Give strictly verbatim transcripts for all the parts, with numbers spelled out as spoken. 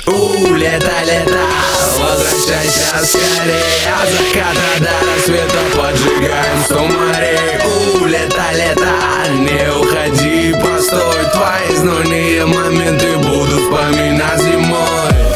У, лето, лето, возвращайся скорее. От заката до рассвета поджигаем сто морей. У, лето, лето, не уходи, постой. Твои знойные моменты буду вспоминать зимой.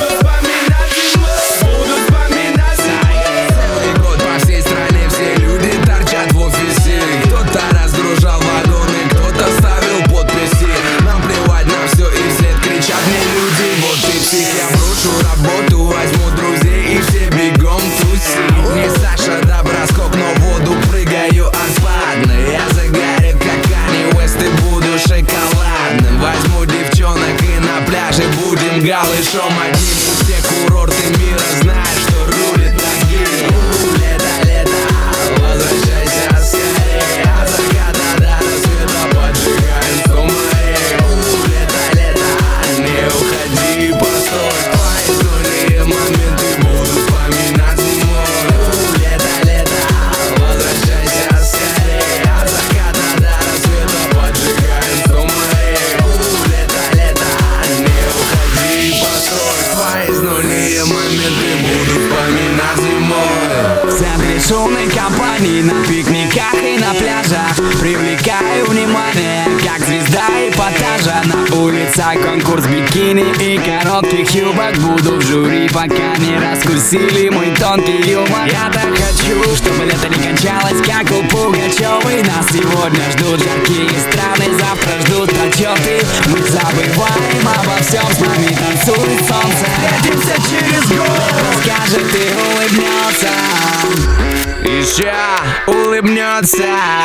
Я брошу работу, возьму друзей и все бегом тусить. Не Саша Доброскок, но в воду прыгаю асфальтно. Я загорю, как Канье Уэст, и буду шоколадным. Возьму девчонок и на пляже будем голышом одним. Все курорты мира знают, что рулит ноги. Лето, лето, возвращайся скорее. От заката до рассвета поджигаем сто морей. Лето, лето, не уходи, постой. Твои знойные моменты буду вспоминать зимой. Лето, лето, возвращайся скорее. От заката до рассвета поджигаем сто морей. Лето, лето, не уходи, постой. Твои знойные моменты буду вспоминать зимой. В центре шумной компании, на пикниках и на пляжах привлекаю внимание, как звезда эпатажа. На улицах конкурс бикини и коротких юбок. Буду в жюри, пока не раскусили мой тонкий юмор. Я так хочу, чтобы лето не кончалось, как у Пугачевой. Нас сегодня ждут жаркие страны, завтра ждут отчеты. Мы забываем обо всем, с нами танцует солнце. Встретимся через год, расскажет и улыбнется. Еще улыбнется.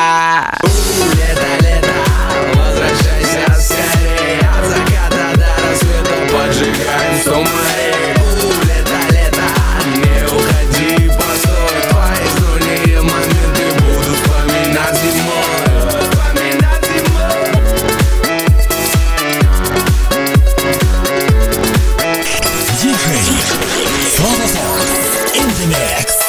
Лето, лето, возвращайся скорее. От заката до рассвета поджигаем сто морей. Лето, лето, не уходи, постой. Твои знойные моменты буду вспоминать зимой. Вспоминать зимой. ди джей Solosov in the mix.